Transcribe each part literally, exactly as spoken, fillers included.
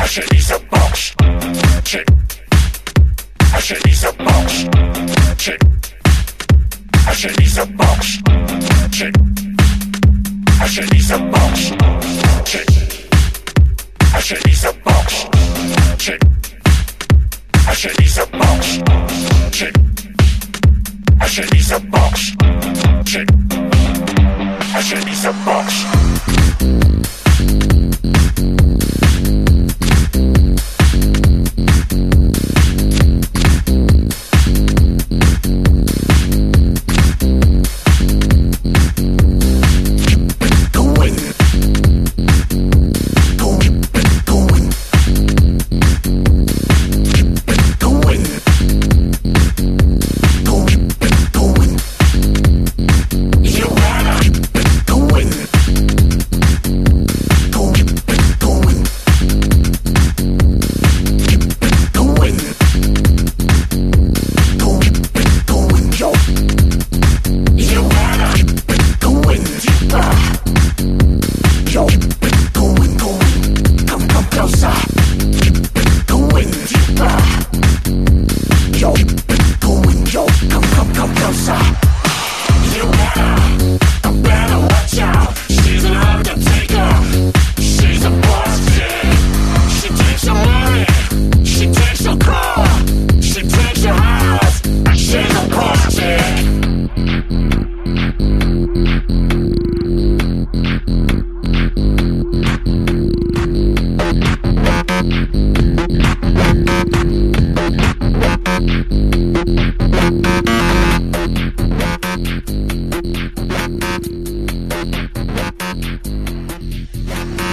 shit needs a box. Chick. That shit needs a box. Chick. That shit needs a box. Chick. That shit needs a box. Chick. That shit needs a box. Chick. That shit needs a box. Chick. That shit needs a box. Chick. That shit needs a box.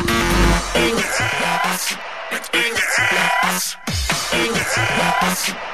In your ass, in your ass, in your ass.